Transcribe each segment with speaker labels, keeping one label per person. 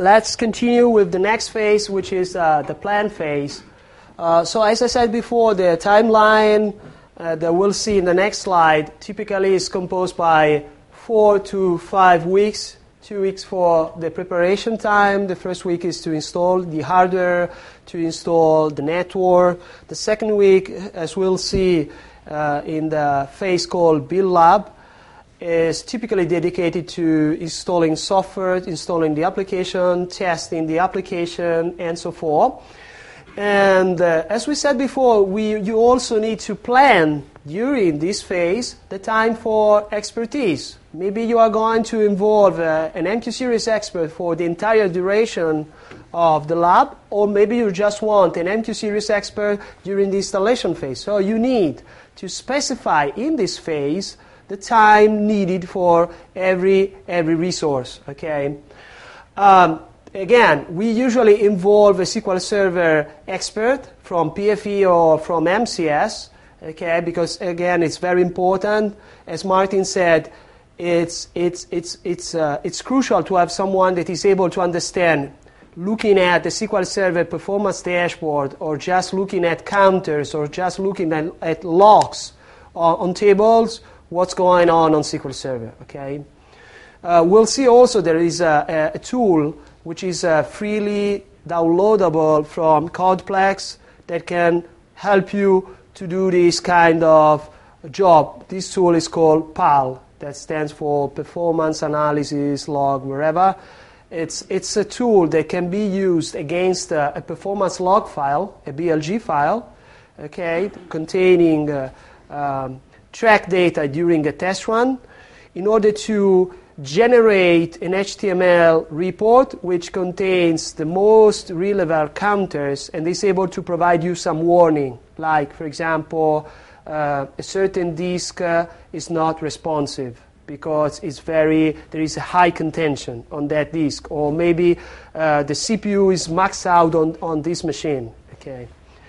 Speaker 1: let's continue with the next phase, which is the plan phase. So as I said before, the timeline that we'll see in the next slide typically is composed by 4 to 5 weeks. 2 weeks for the preparation time. The first week is to install the hardware, to install the network. The second week, as we'll see in the phase called Build Lab, is typically dedicated to installing software, installing the application, testing the application, and so forth. And as we said before, you also need to plan during this phase the time for expertise. Maybe you are going to involve an MQ series expert for the entire duration of the lab, or maybe you just want an MQ series expert during the installation phase. So you need to specify in this phase the time needed for every resource. Okay. Again, we usually involve a SQL Server expert from PFE or from MCS, okay, because again, it's very important. As Martin said, it's crucial to have someone that is able to understand, looking at the SQL Server performance dashboard, or just looking at counters, or just looking at logs on tables, what's going on SQL Server. Okay, we'll see also there is a tool which is freely downloadable from Codeplex that can help you to do this kind of job. This tool is called PAL, that stands for Performance Analysis Log Wherever. It's a tool that can be used against a performance log file, a BLG file, okay, containing track data during a test run, in order to generate an HTML report which contains the most relevant counters and is able to provide you some warning, like, for example, a certain disk is not responsive because there is a high contention on that disk, or maybe the CPU is maxed out on this machine. Okay.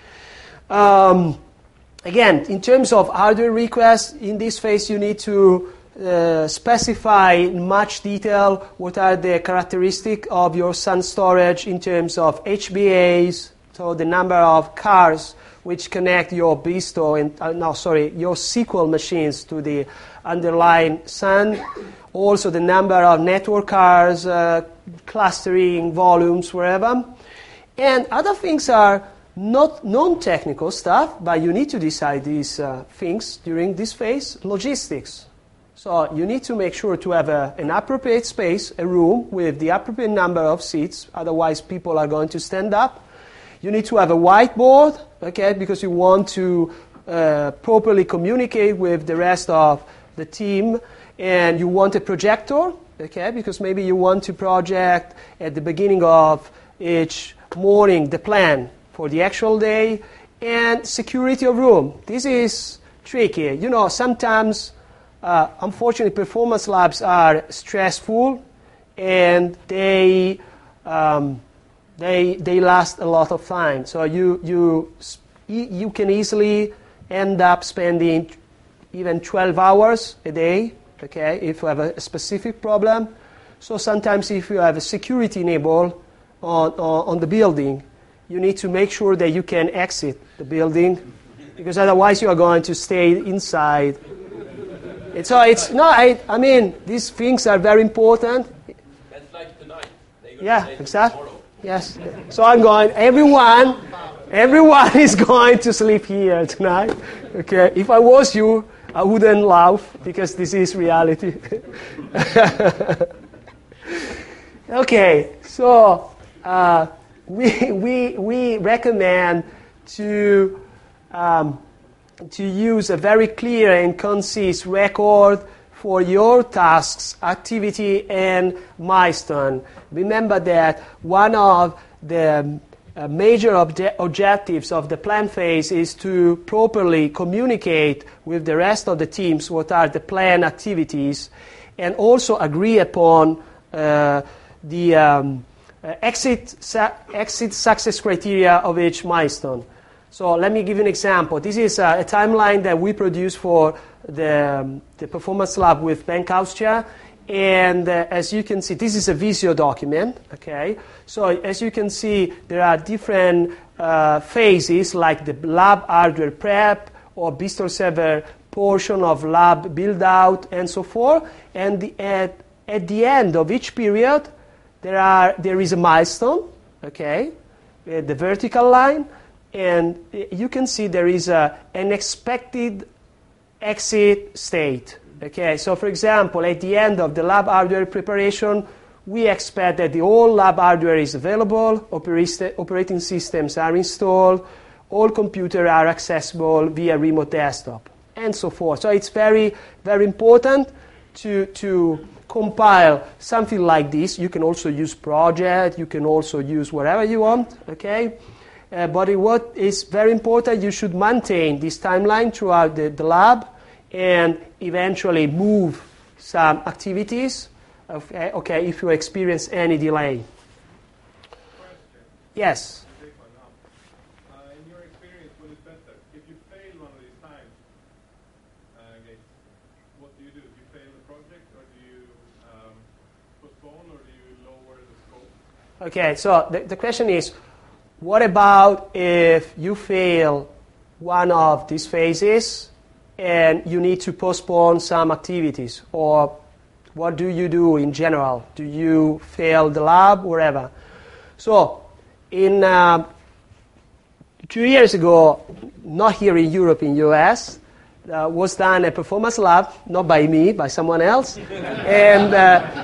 Speaker 1: Again, in terms of hardware requests, in this phase you need to specify in much detail what are the characteristics of your SAN storage in terms of HBAs, so the number of cars which connect your BSTO and your SQL machines to the underlying SAN. Also the number of network cars, clustering, volumes, wherever. And other things are not non-technical stuff, but you need to decide these things during this phase. Logistics. So you need to make sure to have an appropriate space, a room with the appropriate number of seats, otherwise people are going to stand up. You need to have a whiteboard, okay, because you want to properly communicate with the rest of the team, and you want a projector, okay, because maybe you want to project at the beginning of each morning the plan for the actual day, and security of room. This is tricky. You know, sometimes, unfortunately, performance labs are stressful, and they last a lot of time. So you can easily end up spending even 12 hours a day, okay, if you have a specific problem. So sometimes if you have a security enable on the building, you need to make sure that you can exit the building, because otherwise you are going to stay inside. And so I mean, these things are very important.
Speaker 2: That's like tonight.
Speaker 1: Yeah, exactly. Yes. So everyone is going to sleep here tonight. Okay. If I was you, I wouldn't laugh, because this is reality. Okay. So we recommend to use a very clear and concise record for your tasks, activity, and milestone. Remember that one of the major objectives of the plan phase is to properly communicate with the rest of the teams what are the plan activities, and also agree upon the exit success criteria of each milestone. So let me give you an example. This is a timeline that we produce for the performance lab with Bank Austria, And as you can see, this is a Visio document, okay? So as you can see, there are different phases, like the lab hardware prep or Bistro server portion of lab build-out and so forth. And at the end of each period, there is a milestone, okay, the vertical line, and you can see there is an expected exit state. Okay, so for example, at the end of the lab hardware preparation, we expect that the whole lab hardware is available, operating systems are installed, all computers are accessible via remote desktop, and so forth. So it's very, very important to compile something like this. You can also use project, you can also use whatever you want, okay? But what is very important, you should maintain this timeline throughout the lab, and eventually move some activities, okay, if you experience any delay.
Speaker 2: Question.
Speaker 1: Yes?
Speaker 2: In your experience, what is better? If you fail one of these times, what do? Do you fail the project, or do you postpone, or do you lower the scope?
Speaker 1: Okay, so the question is, what about if you fail one of these phases and you need to postpone some activities? Or what do you do in general? Do you fail the lab, whatever? So, in 2 years ago, not here in Europe, in US, was done a performance lab, not by me, by someone else. And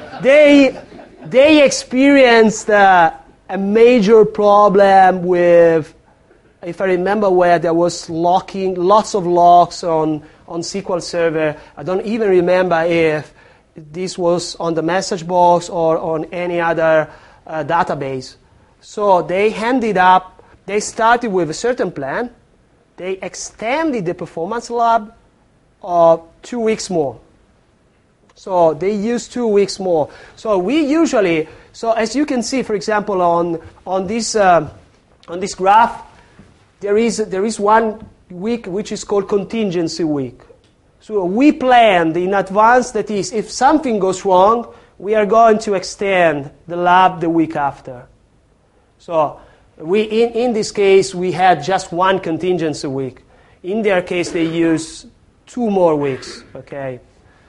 Speaker 1: they experienced a major problem with, if I remember well, there was locking, lots of locks on SQL Server. I don't even remember if this was on the message box or on any other database. So they they started with a certain plan. They extended the performance lab 2 weeks more. So they used 2 weeks more. So we usually, so as you can see, for example, on this graph, there is 1 week which is called contingency week. So we planned in advance, that is, if something goes wrong, we are going to extend the lab the week after. So in this case, we had just 1 contingency week. In their case, they used 2 more weeks, okay?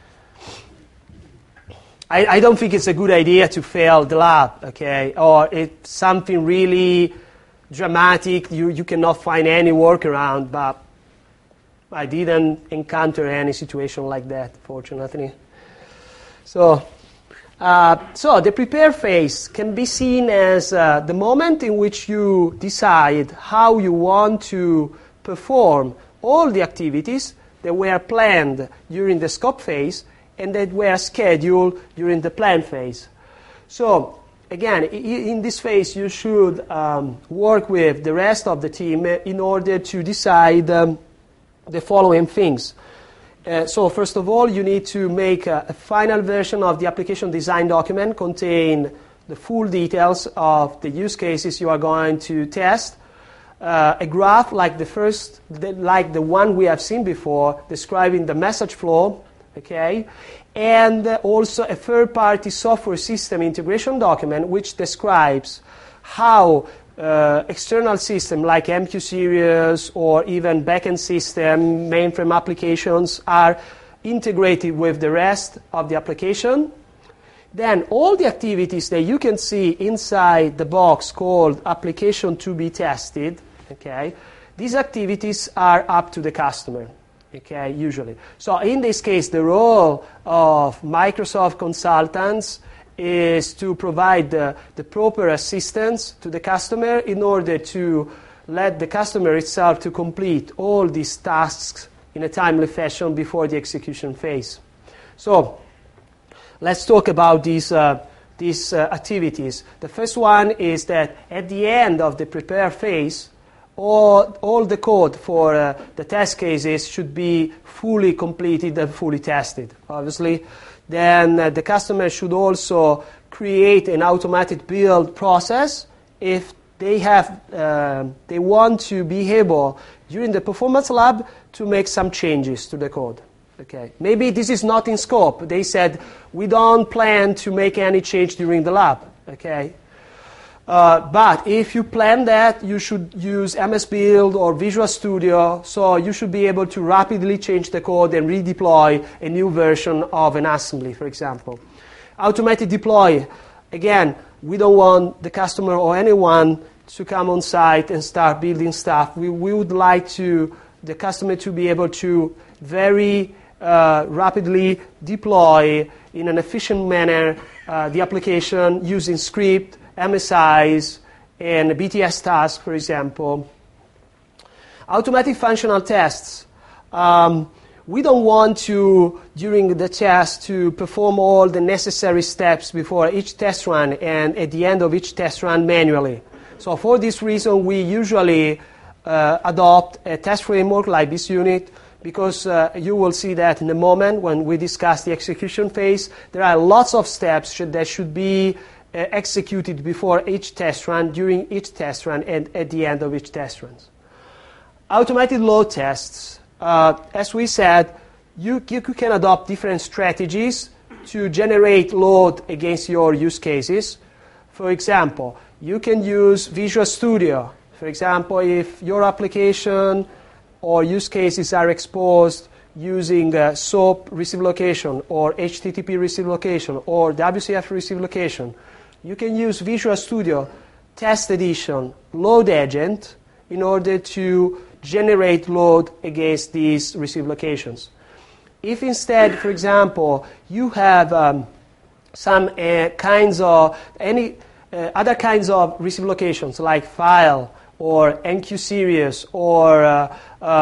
Speaker 1: I don't think it's a good idea to fail the lab, okay? Or if something really dramatic, you cannot find any workaround, but I didn't encounter any situation like that, fortunately. So the prepare phase can be seen as the moment in which you decide how you want to perform all the activities that were planned during the scope phase and that were scheduled during the plan phase. So again, in this phase, you should work with the rest of the team in order to decide the following things. So first of all, you need to make a final version of the application design document, contain the full details of the use cases you are going to test, a graph like the one we have seen before, describing the message flow, okay, and also a third-party software system integration document which describes how external system like MQ Series or even backend system, mainframe applications are integrated with the rest of the application. Then all the activities that you can see inside the box called application to be tested, okay, these activities are up to the customer, okay, usually. So in this case, the role of Microsoft consultants is to provide the proper assistance to the customer in order to let the customer itself to complete all these tasks in a timely fashion before the execution phase. So let's talk about these activities. The first one is that at the end of the prepare phase, all the code for the test cases should be fully completed and fully tested, obviously. Then the customer should also create an automated build process if they want to be able, during the performance lab, to make some changes to the code. Okay, maybe this is not in scope. They said, we don't plan to make any change during the lab. Okay, but if you plan that, you should use MS Build or Visual Studio, so you should be able to rapidly change the code and redeploy a new version of an assembly, for example. Automated deploy, again, we don't want the customer or anyone to come on site and start building stuff. We would like the customer to be able to very rapidly deploy in an efficient manner the application using script, MSIs, and BTS tasks, for example. Automatic functional tests. We don't want to, during the test, to perform all the necessary steps before each test run and at the end of each test run manually. So for this reason, we usually adopt a test framework like BizUnit, because you will see that in a moment when we discuss the execution phase, there are lots of steps that should be executed before each test run, during each test run, and at the end of each test run. Automated load tests. As we said, you can adopt different strategies to generate load against your use cases. For example, you can use Visual Studio. For example, if your application or use cases are exposed using SOAP receive location or HTTP receive location or WCF receive location, you can use Visual Studio Test Edition Load Agent in order to generate load against these receive locations. If instead, for example, you have some kinds of other kinds of receive locations like file or NQ series or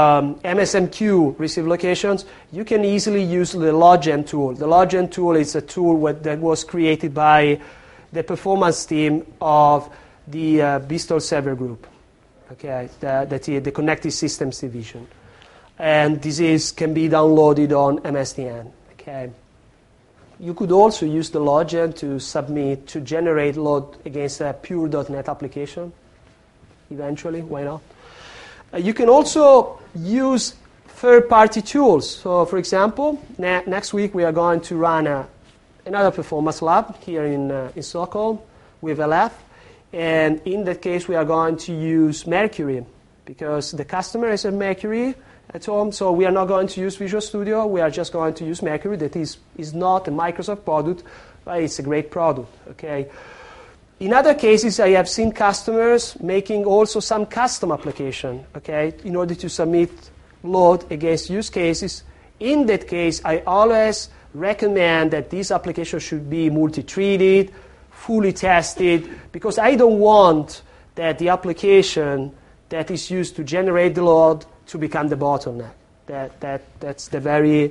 Speaker 1: MSMQ receive locations, you can easily use the LogGen tool. The LogGen tool is a tool that was created by the performance team of the BizTalk Server Group, okay, the Connected Systems Division. And this can be downloaded on MSDN. Okay. You could also use the LogGen to generate load against a pure .NET application. Eventually, why not? You can also use third-party tools. So, for example, next week we are going to run another performance lab here in Stockholm with LF. And in that case, we are going to use Mercury because the customer has a Mercury at home. So we are not going to use Visual Studio. We are just going to use Mercury. That is not a Microsoft product, but it's a great product. Okay. In other cases, I have seen customers making also some custom application, okay, in order to submit load against use cases. In that case, I always recommend that this application should be multi-threaded, fully tested, because I don't want that the application that is used to generate the load to become the bottleneck. That's the very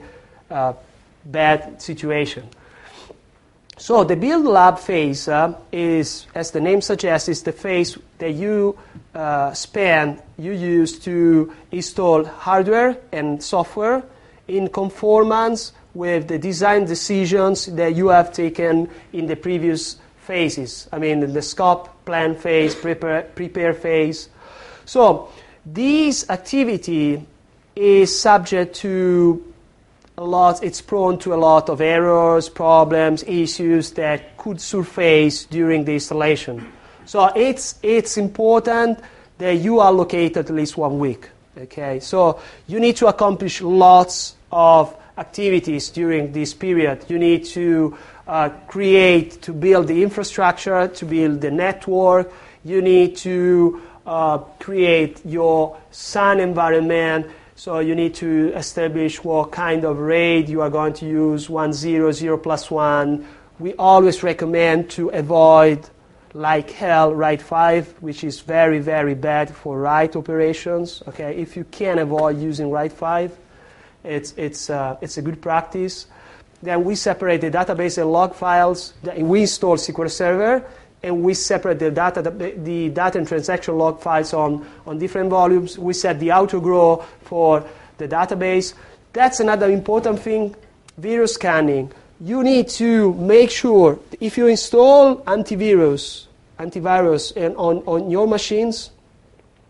Speaker 1: bad situation. So the build lab phase is, as the name suggests, is the phase that you use to install hardware and software in conformance with the design decisions that you have taken in the previous phases. I mean, in the scope, plan phase, prepare phase. So this activity is subject to it's prone to a lot of errors, problems, issues that could surface during the installation. So it's important that you allocate at least 1 week. Okay, so you need to accomplish lots of activities during this period. You need to to build the infrastructure, to build the network. You need to create your SAN environment. So you need to establish what kind of RAID you are going to use, 1.0, 0+1. We always recommend to avoid, like hell, RAID 5, which is very, very bad for write operations. Okay, if you can avoid using RAID 5, it's a good practice. Then we separate the database and log files. We install SQL Server, and we separate the data and transaction log files on different volumes. We set the auto-grow for the database. That's another important thing, virus scanning. You need to make sure, if you install antivirus on your machines,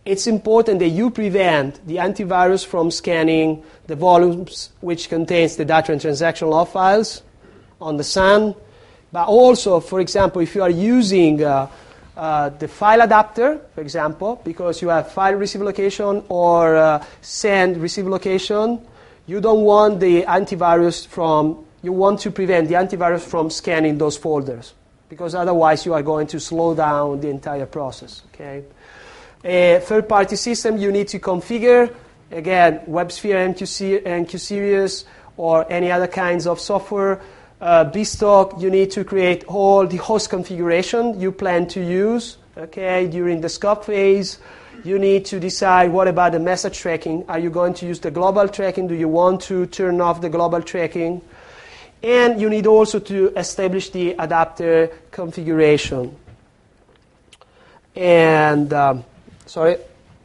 Speaker 1: it's important that you prevent the antivirus from scanning the volumes which contains the data and transaction log files on the SAN. But also, for example, if you are using the file adapter, for example, because you have file receive location or send receive location, you don't want the antivirus from, you want to prevent the antivirus from scanning those folders, because otherwise you are going to slow down the entire process, okay? A third-party system you need to configure, again, WebSphere, MQ Series, or any other kinds of software. BStock, you need to create all the host configuration you plan to use, okay, during the scope phase. You need to decide what about the message tracking. Are you going to use the global tracking? Do you want to turn off the global tracking? And you need also to establish the adapter configuration. And, sorry.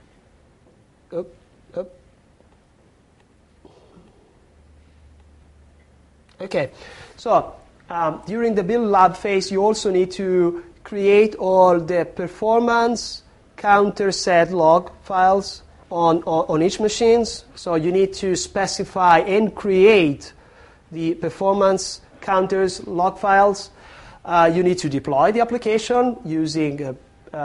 Speaker 1: Okay, so during the build lab phase, you also need to create all the performance counter set log files on each machines. So you need to specify and create the performance counters log files. You need to deploy the application using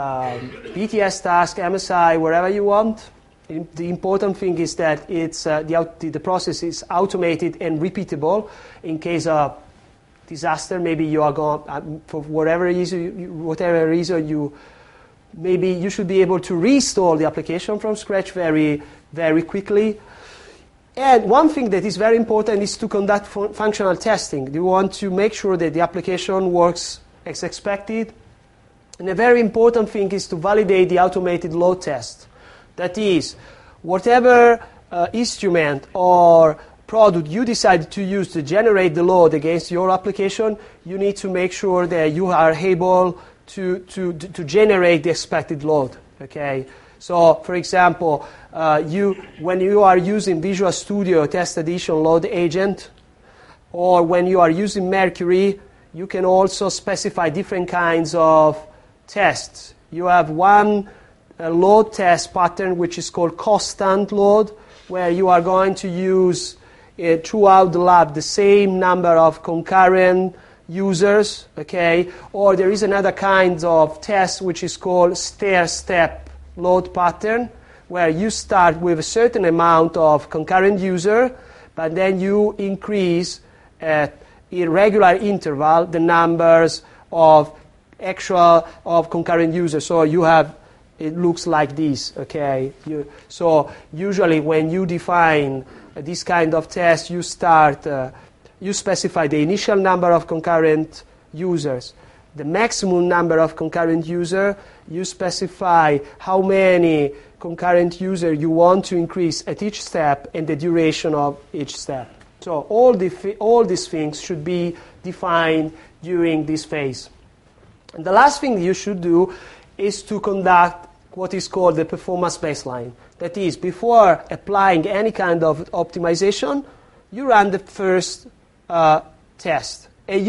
Speaker 1: BTS task, MSI, wherever you want. The important thing is that it's the process is automated and repeatable in case of disaster. Maybe you are going for whatever reason maybe you should be able to restore the application from scratch very, very quickly. And one thing that is very important is to conduct functional testing. You want to make sure that the application works as expected. And a very important thing is to validate the automated load test. That is, whatever instrument or product you decide to use to generate the load against your application, you need to make sure that you are able to generate the expected load. Okay. So, for example, when you are using Visual Studio Test Edition Load Agent, or when you are using Mercury, you can also specify different kinds of tests. You have one load test pattern which is called constant load, where you are going to use throughout the lab the same number of concurrent users, okay? Or there is another kind of test which is called stair-step load pattern, where you start with a certain amount of concurrent user, but then you increase at irregular interval the numbers of concurrent users. So you have, it looks like this, okay? So usually when you define this kind of test, you specify the initial number of concurrent users, the maximum number of concurrent users, you specify how many concurrent users you want to increase at each step and the duration of each step. So all these things should be defined during this phase. And the last thing you should do is to conduct what is called the performance baseline. That is, before applying any kind of optimization, you run the first test, and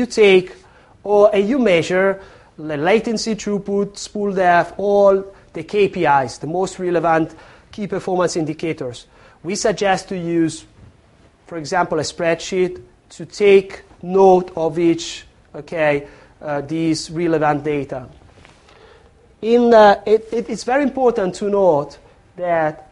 Speaker 1: you measure the latency, throughput, spool depth, all the KPIs, the most relevant key performance indicators. We suggest to use, for example, a spreadsheet to take note of each, these relevant data. It's very important to note that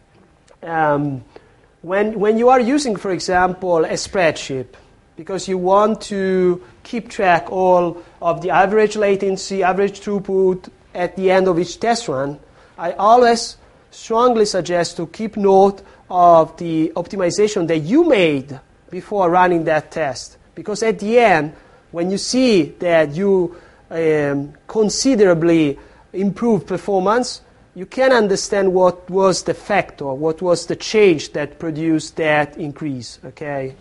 Speaker 1: when you are using, for example, a spreadsheet, because you want to keep track all of the average latency, average throughput at the end of each test run, I always strongly suggest to keep note of the optimization that you made before running that test. Because at the end, when you see that you considerably improve performance, you can understand what was the factor, what was the change that produced that increase, okay?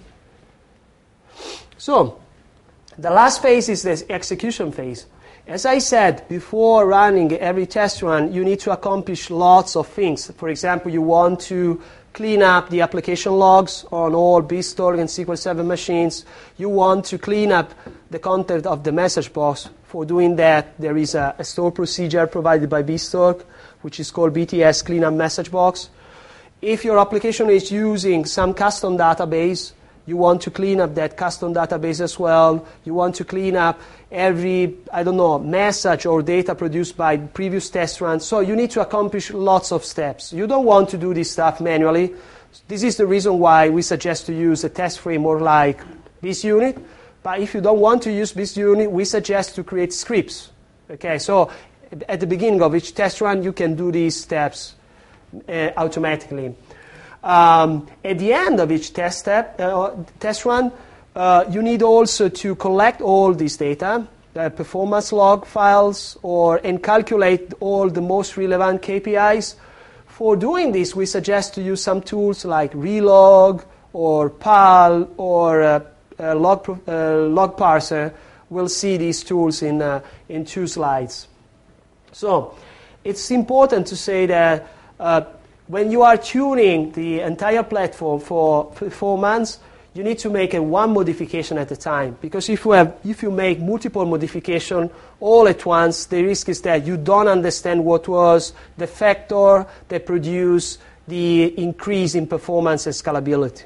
Speaker 1: So, the last phase is the execution phase. As I said, before running every test run, you need to accomplish lots of things. For example, you want to clean up the application logs on all BStorg and SQL Server machines. You want to clean up the content of the message box For doing that, there is a store procedure provided by Beanstalk, which is called BTS Cleanup Message Box. If your application is using some custom database, you want to clean up that custom database as well. You want to clean up every, message or data produced by previous test runs. So you need to accomplish lots of steps. You don't want to do this stuff manually. This is the reason why we suggest to use a test framework like BizUnit. But if you don't want to use BizUnit, we suggest to create scripts. Okay, so at the beginning of each test run, you can do these steps automatically. At the end of each test run, you need also to collect all this data, the performance log files, and calculate all the most relevant KPIs. For doing this, we suggest to use some tools like Relog or PAL or log parser. We'll see these tools in 2 slides. So it's important to say that when you are tuning the entire platform for performance, you need to make one modification at a time. Because if you make multiple modifications all at once, the risk is that you don't understand what was the factor that produced the increase in performance and scalability.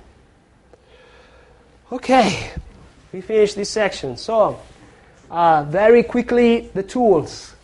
Speaker 1: Okay, we finished this section. So, very quickly, the tools.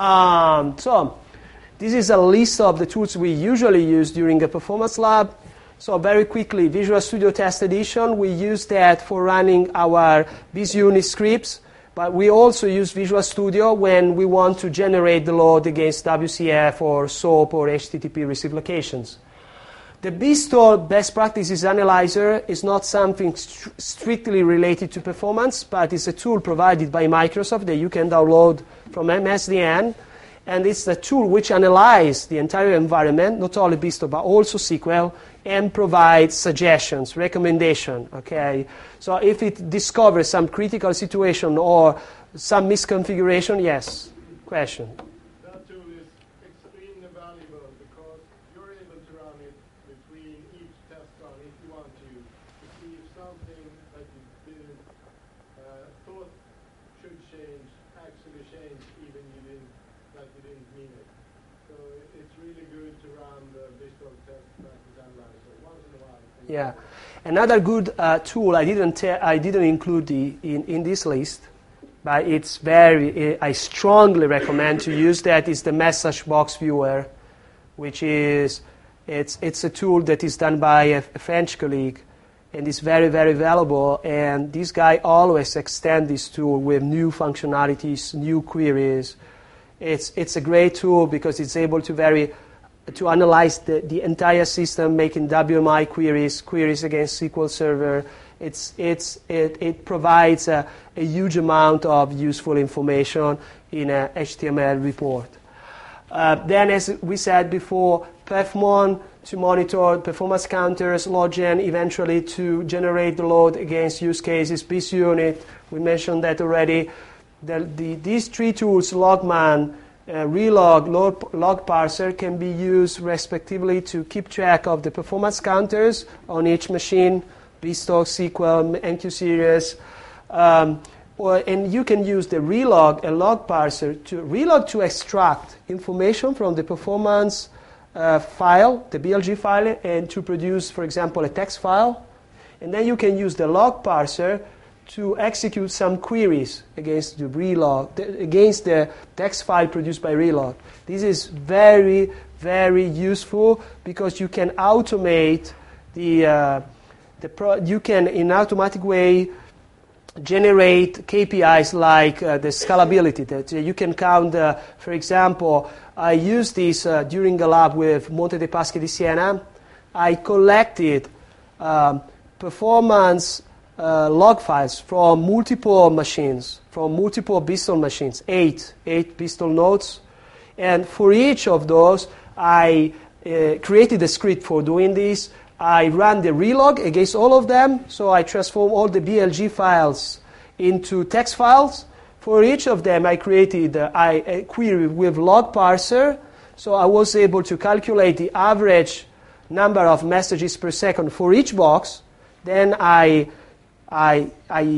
Speaker 1: This is a list of the tools we usually use during a performance lab. So very quickly, Visual Studio Test Edition, we use that for running our BizUnit scripts, but we also use Visual Studio when we want to generate the load against WCF or SOAP or HTTP receive locations. The Beanstalk Best Practices Analyzer is not something strictly related to performance, but it's a tool provided by Microsoft that you can download from MSDN. And it's a tool which analyzes the entire environment, not only Beanstalk, but also SQL, and provides suggestions, recommendation. Okay? So if it discovers some critical situation or some misconfiguration, yes, question.
Speaker 3: That tool is extremely valuable because you're able to run it between each test run if you want to see if something that you didn't thought should change actually changed even you didn't mean it. So it's really good to run the Beanstalk Test Practice Analyzer once in a while.
Speaker 1: Yeah, another good tool I didn't include in this list, but I strongly recommend to use that is the Message Box Viewer, which is it's a tool that is done by a French colleague, and it's very, very valuable. And this guy always extends this tool with new functionalities, new queries. It's a great tool because it's able to analyze the entire system, making WMI queries against SQL Server. It provides a huge amount of useful information in a HTML report. Then, as we said before, Perfmon to monitor performance counters, Loggen eventually to generate the load against use cases, BizUnit, we mentioned that already. These 3 tools, Logman, Relog, log parser, can be used respectively to keep track of the performance counters on each machine, Beanstalk, SQL, MQ Series. And you can use the Relog, a log parser, to extract information from the performance file, the BLG file, and to produce, for example, a text file. And then you can use the log parser to execute some queries against the Relog, against the text file produced by Relog. This is very, very useful because you can automate you can in an automatic way generate KPIs like the scalability that you can count. For example, I used this during a lab with Monte dei Paschi di Siena. I collected performance log files from multiple machines, from multiple Beanstalk machines, eight Beanstalk nodes. And for each of those, I created a script for doing this. I ran the relog against all of them, so I transformed all the BLG files into text files. For each of them, I created a query with log parser, so I was able to calculate the average number of messages per second for each box. Then I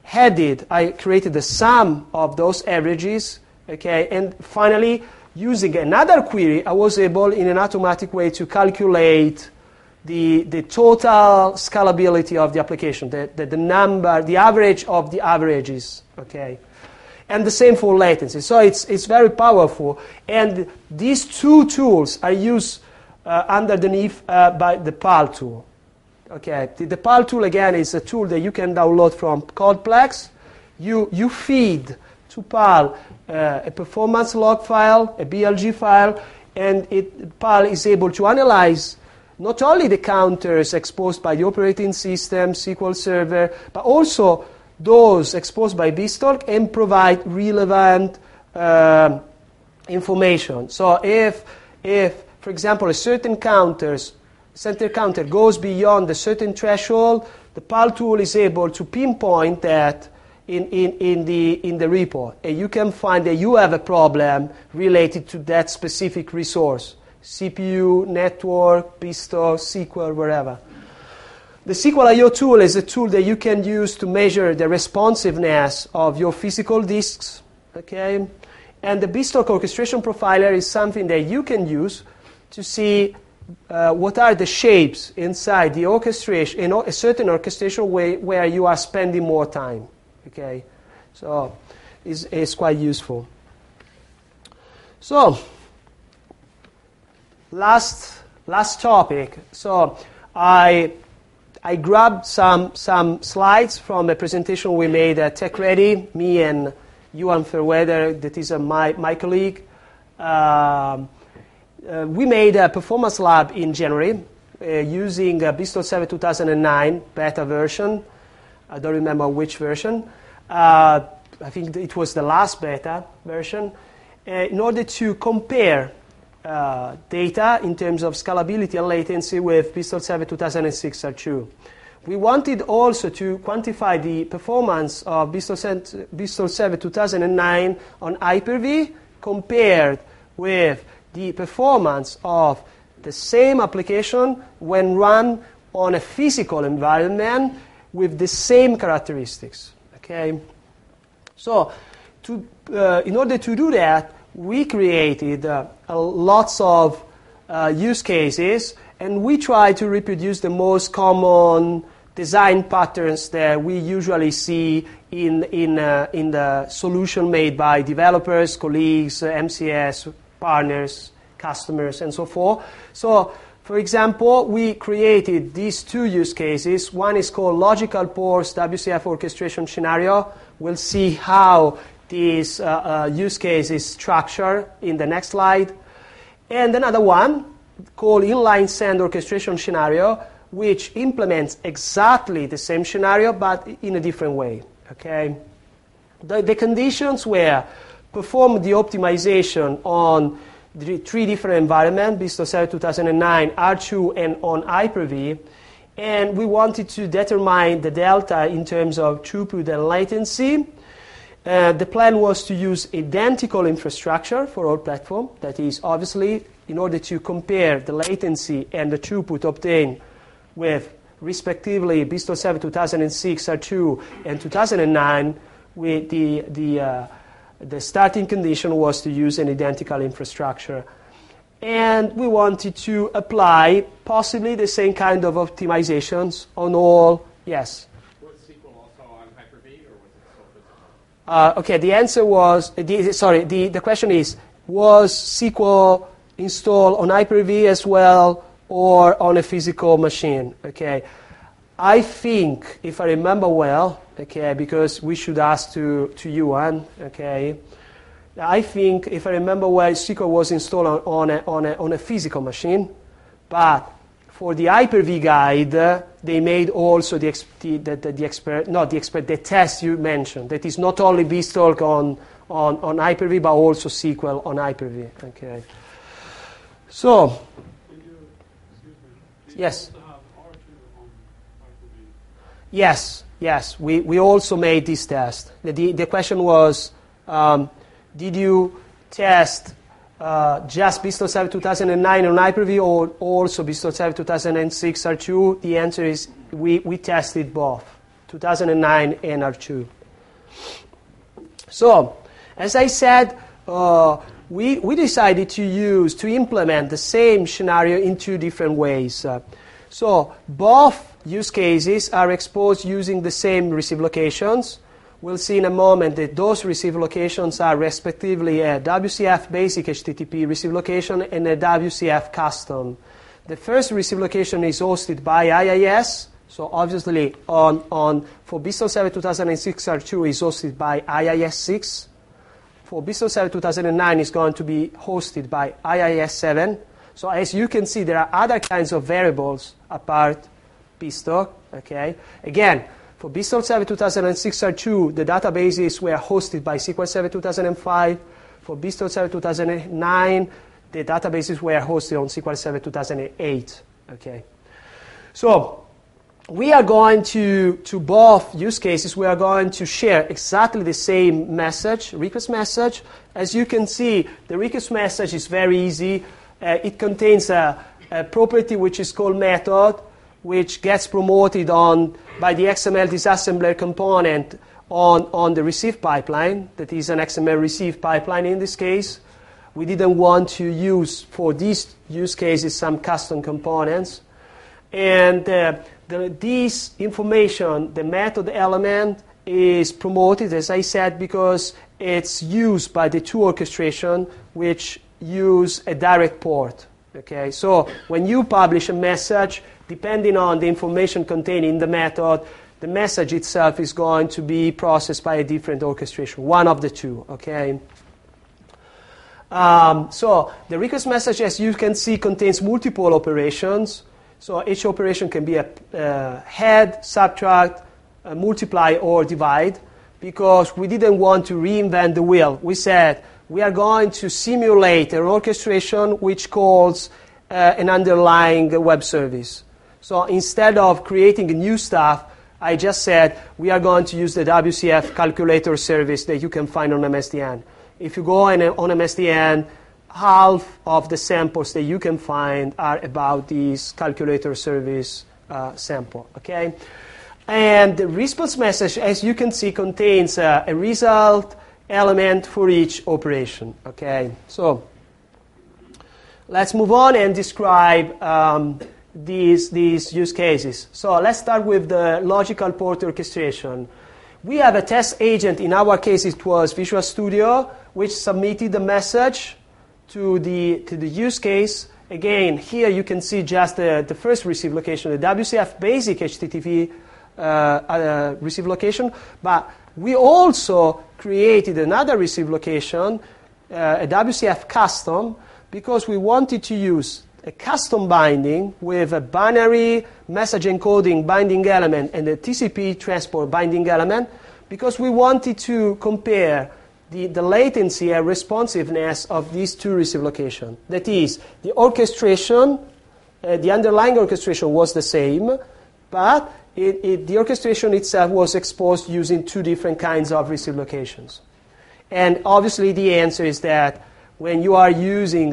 Speaker 1: I created the sum of those averages, okay, and finally, using another query, I was able, in an automatic way, to calculate the total scalability of the application, the number, the average of the averages, okay. And the same for latency. So it's very powerful. And these two tools are used underneath by the PAL tool. Okay, the PAL tool, again, is a tool that you can download from Codeplex. You feed to PAL a performance log file, a BLG file, and PAL is able to analyze not only the counters exposed by the operating system, SQL Server, but also those exposed by BStalk and provide relevant information. So if, for example, a certain center counter goes beyond a certain threshold, the PAL tool is able to pinpoint that in the report. And you can find that you have a problem related to that specific resource, CPU, network, BStalk, SQL, wherever. The SQL I/O tool is a tool that you can use to measure the responsiveness of your physical disks, okay? And the BStalk Orchestration Profiler is something that you can use to see what are the shapes inside the orchestration, in a certain orchestration way where you are spending more time, okay? So it's quite useful. So last topic. So I grabbed some slides from a presentation we made at TechReady, me and Johan Fairweather, that is my colleague. We made a performance lab in January using BStalk 7 2009 beta version. I don't remember which version. I think it was the last beta version. In order to compare data in terms of scalability and latency with BStalk 7 2006 R2. We wanted also to quantify the performance of BStalk 7 2009 on Hyper-V compared with the performance of the same application when run on a physical environment with the same characteristics. Okay? So, in order to do that, we created lots of use cases, and we try to reproduce the most common design patterns that we usually see in the solution made by developers, colleagues, MCS, partners, customers, and so forth. So, for example, we created these two use cases. One is called Logical Ports WCF Orchestration Scenario. We'll see how this use case is structured in the next slide. And another one called Inline Send Orchestration Scenario, which implements exactly the same scenario but in a different way. Okay? The conditions were perform the optimization on the three different environments, BStalk 7 2009, R2, and on Hyper-V. And we wanted to determine the delta in terms of throughput and latency. The plan was to use identical infrastructure for all platforms. That is, obviously, in order to compare the latency and the throughput obtained with, respectively, BStalk 7 2006 R2 and 2009, with the starting condition was to use an identical infrastructure. And we wanted to apply possibly the same kind of optimizations on all, yes?
Speaker 4: Was SQL also on Hyper-V, or was it still physical?
Speaker 1: Okay, the answer was, the question is, was SQL installed on Hyper-V as well or on a physical machine? Okay, I think, if I remember well, okay, because we should ask to Johan, okay, I think, if I remember well, SQL was installed on a physical machine, but for the Hyper-V guide, they made also the test you mentioned. That is not only BStalk on Hyper-V, but also SQL on Hyper-V. Okay. So, yes.
Speaker 2: Have R2 on Hyper-V?
Speaker 1: Yes. We also made this test. The question was, did you test just BStalk 7 2009 on Hyper-V or also BStalk 7 2006 R2? The answer is we tested both, 2009 and R2. So, as I said, we decided to implement the same scenario in two different ways. So both use cases are exposed using the same receive locations. We'll see in a moment that those receive locations are respectively a WCF basic HTTP receive location and a WCF custom. The first receive location is hosted by IIS. So obviously for BSTOR Server 2006 R2 is hosted by IIS 6. For BSTOR Server 2009 is going to be hosted by IIS 7. So as you can see, there are other kinds of variables apart BSTOR. Okay. Again, for BSTOR Server 2006 R2, the databases were hosted by SQL Server 2005. For BSTOR Server 2009, the databases were hosted on SQL Server 2008. Okay. So we are going to both use cases, we are going to share exactly the same message, request message. As you can see, the request message is very easy. It contains a property which is called method, which gets promoted by the XML disassembler component on the receive pipeline. That is an XML receive pipeline in this case. We didn't want to use, for these use cases, some custom components. And this information, the method element, is promoted, as I said, because it's used by the two orchestration which use a direct port. Okay, so when you publish a message, depending on the information contained in the method, the message itself is going to be processed by a different orchestration, one of the two. Okay. So the request message, as you can see, contains multiple operations. So each operation can be a head, subtract, multiply, or divide, because we didn't want to reinvent the wheel. We said we are going to simulate an orchestration which calls an underlying web service. So instead of creating new stuff, I just said we are going to use the WCF calculator service that you can find on MSDN. If you go on MSDN, half of the samples that you can find are about this calculator service sample. Okay, and the response message, as you can see, contains a result element for each operation. Okay, so let's move on and describe these use cases. So let's start with the logical port orchestration. We have a test agent. In our case, it was Visual Studio, which submitted the message to the use case. Again, here you can see just the first receive location, the WCF basic HTTP receive location. But we also created another receive location, a WCF custom, because we wanted to use a custom binding with a binary message encoding binding element and a TCP transport binding element, because we wanted to compare the latency and responsiveness of these two receive locations. That is, the orchestration, the underlying orchestration was the same, but the orchestration itself was exposed using two different kinds of receive locations. And obviously the answer is that when you are using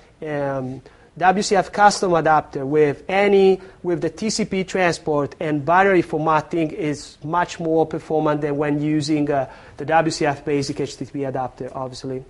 Speaker 1: WCF custom adapter with the TCP transport and binary formatting is much more performant than when using the WCF basic HTTP adapter, obviously.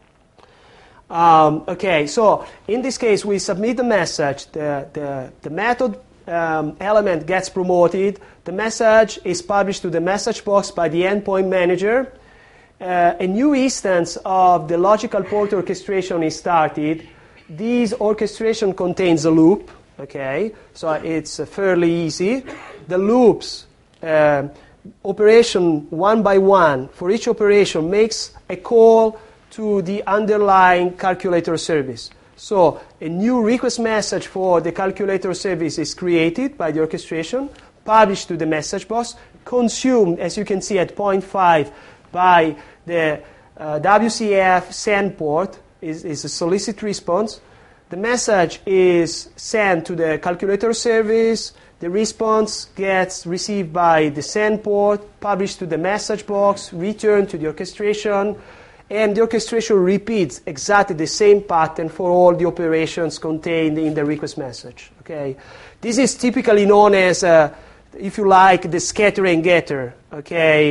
Speaker 1: Okay, so in this case, we submit the message. The method element gets promoted. The message is published to the message box by the endpoint manager. A new instance of the logical port orchestration is started. This orchestration contains a loop, okay, so it's fairly easy. The loops, operation one by one, for each operation makes a call to the underlying calculator service. So a new request message for the calculator service is created by the orchestration, published to the message box, consumed, as you can see at point 5, by the WCF send port, is a solicit response. The message is sent to the calculator service. The response gets received by the send port, published to the message box, returned to the orchestration, and the orchestration repeats exactly the same pattern for all the operations contained in the request message. Okay, this is typically known as, if you like, the scatter and getter. Okay,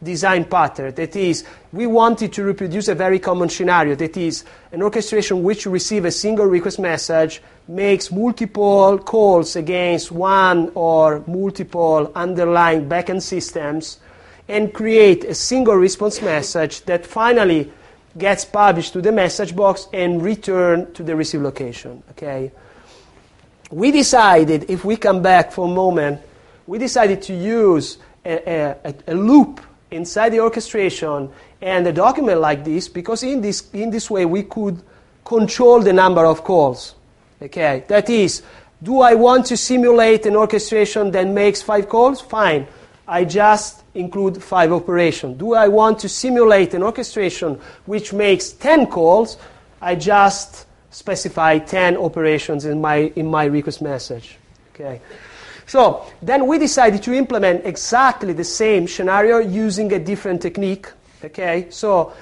Speaker 1: design pattern. That is, we wanted to reproduce a very common scenario. That is, an orchestration which receives a single request message, makes multiple calls against one or multiple underlying backend systems, and create a single response message that finally gets published to the message box and returned to the receive location. Okay? We decided, if we come back for a moment, we decided to use a loop inside the orchestration and a document like this, because in this way we could control the number of calls. Okay, that is, do I want to simulate an orchestration that makes 5 calls? Fine, I just include 5 operations. Do I want to simulate an orchestration which makes 10 calls? I just specify 10 operations in my request message. Okay. So then we decided to implement exactly the same scenario using a different technique. Okay, so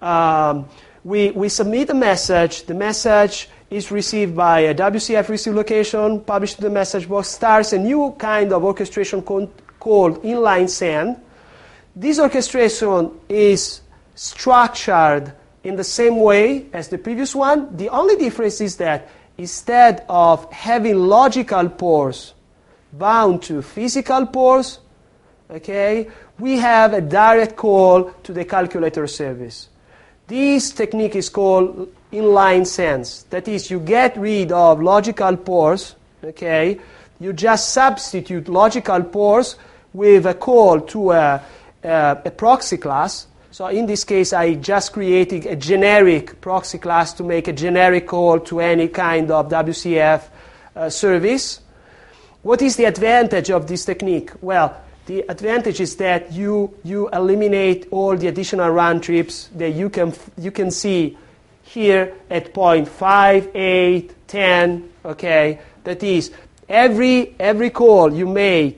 Speaker 1: we submit a message. The message is received by a WCF receive location, published to the message box, starts a new kind of orchestration called inline send. This orchestration is structured in the same way as the previous one. The only difference is that instead of having logical pores bound to physical pores, okay, we have a direct call to the calculator service. This technique is called inline send. That is, you get rid of logical pores, okay, you just substitute logical pores with a call to a proxy class. So in this case, I just created a generic proxy class to make a generic call to any kind of WCF service. What is the advantage of this technique? Well, the advantage is that you eliminate all the additional round trips that you can see here at point 5, 8, 10. Okay, that is, every call you make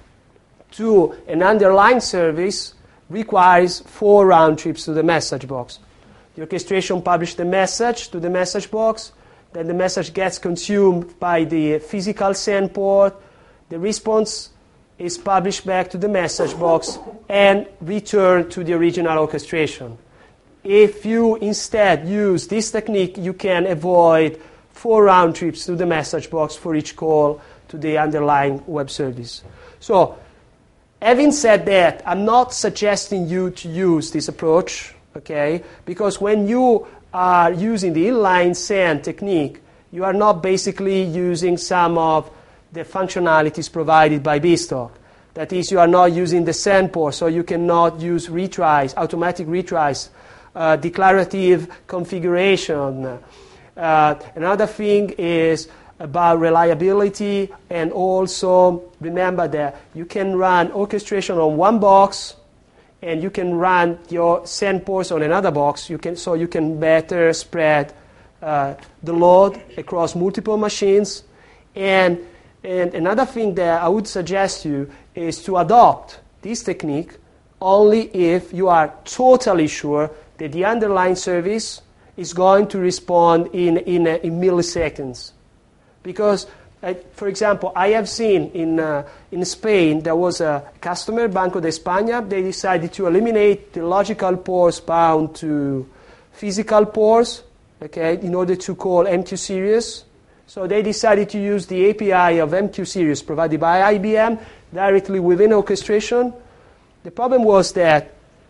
Speaker 1: to an underlying service requires 4 round trips to the message box. The orchestration publishes the message to the message box, then the message gets consumed by the physical send port, the response is published back to the message box and returned to the original orchestration. If you instead use this technique, you can avoid 4 round trips to the message box for each call to the underlying web service. So, having said that, I'm not suggesting you to use this approach, okay? Because when you are using the inline send technique, you are not basically using some of the functionalities provided by BStock. That is, you are not using the send port, so you cannot use retries, automatic retries, declarative configuration. Another thing is about reliability, and also remember that you can run orchestration on one box and you can run your send ports on another box. You can better spread the load across multiple machines. And another thing that I would suggest you is to adopt this technique only if you are totally sure that the underlying service is going to respond in milliseconds. Because, for example, I have seen in Spain, there was a customer, Banco de España, they decided to eliminate the logical pores bound to physical pores, okay, in order to call MQ Series. So they decided to use the API of MQ Series provided by IBM directly within orchestration. The problem was that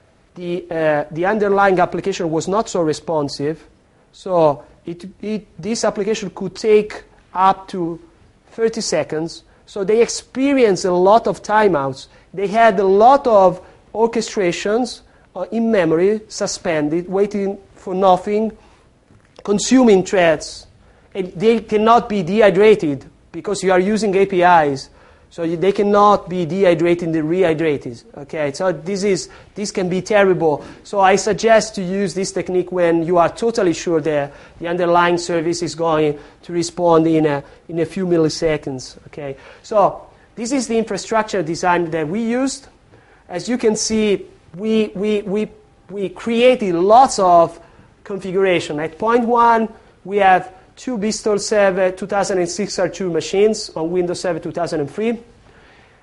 Speaker 1: the underlying application was not so responsive, so this application could take up to 30 seconds. So they experienced a lot of timeouts. They had a lot of orchestrations in memory, suspended, waiting for nothing, consuming threads. And they cannot be dehydrated because you are using APIs. So they cannot be dehydrated and rehydrated. Okay, so this can be terrible. So I suggest to use this technique when you are totally sure that the underlying service is going to respond in a few milliseconds. Okay, so this is the infrastructure design that we used. As you can see, we created lots of configuration. At point 1, we have 2 BStore Server 2006 R2 machines on Windows Server 2003.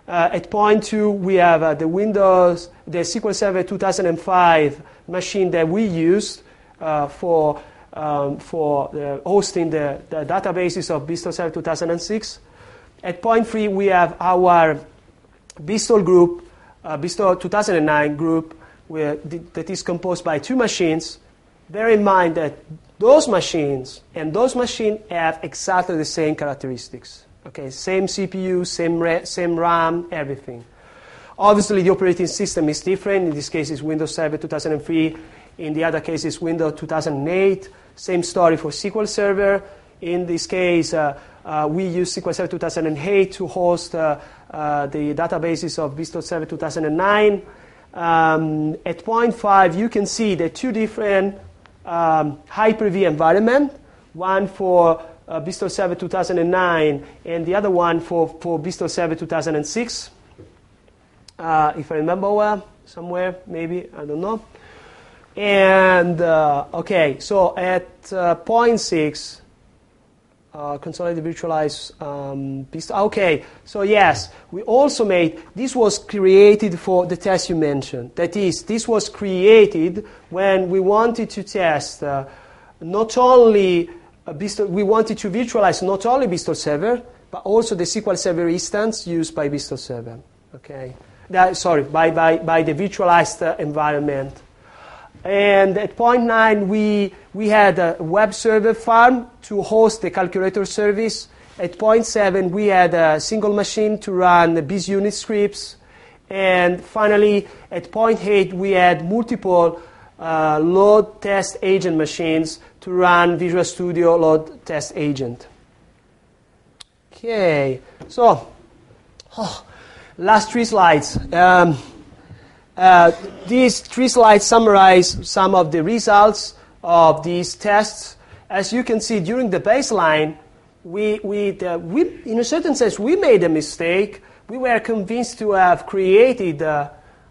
Speaker 1: At point 2, we have the SQL Server 2005 machine that we used for hosting the databases of BSTOL Server 2006. At point 3, we have our BSTOL group, BSTOL 2009 group, that is composed by 2 machines. Bear in mind that those machines and those machines have exactly the same characteristics. Okay, same CPU, same RAM, everything. Obviously, the operating system is different. In this case, it's Windows Server 2003. In the other case, it's Windows 2008. Same story for SQL Server. In this case, we use SQL Server 2008 to host the databases of BSTOL Server 2009. At point 5, you can see the 2 different Hyper-V environments, one for BSTOL Server 2009 and the other one for BSTOL Server 2006. If I remember well, somewhere, maybe, I don't know. And, okay, so at point 6, consolidate virtualize BSTOL. Okay, so yes, we also made, this was created for the test you mentioned. That is, this was created when we wanted to test not only we wanted to virtualize not only BSTOL Server, but also the SQL Server instance used by BSTOL Server. Okay, by the virtualized environment. And at point 9, we had a web server farm to host the calculator service. At point 7, we had a single machine to run the BSUnit scripts. And finally, at point 8, we had multiple load test agent machines to run Visual Studio load test agent. Okay, so last 3 slides. These 3 slides summarize some of the results of these tests. As you can see, during the baseline, we in a certain sense, we made a mistake. We were convinced to have created a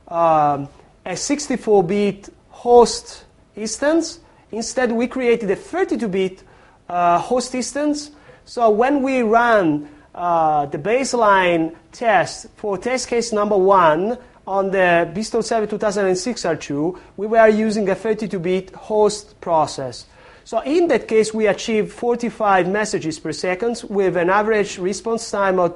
Speaker 1: 64-bit host instance. Instead, we created a 32-bit host instance. So when we ran the baseline test for test case number 1 on the BSTOL Server 2006 R2, we were using a 32-bit host process. So in that case, we achieved 45 messages per second with an average response time of